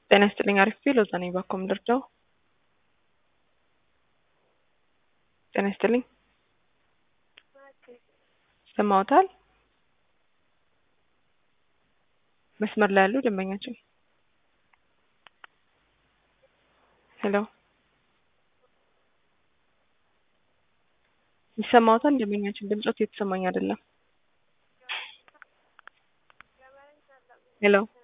ጤና ይስጥልኝ አሪፍ ሎዛ ነኝ ባኮም ልርዳው ጤና ይስጥልኝ ሰማውታል መስመር ላይ ያሉ ደንበኛችን ሄሎ ይሰማውታል ደንበኛችን ድምጾት የተሰማኝ አይደለም ሄሎ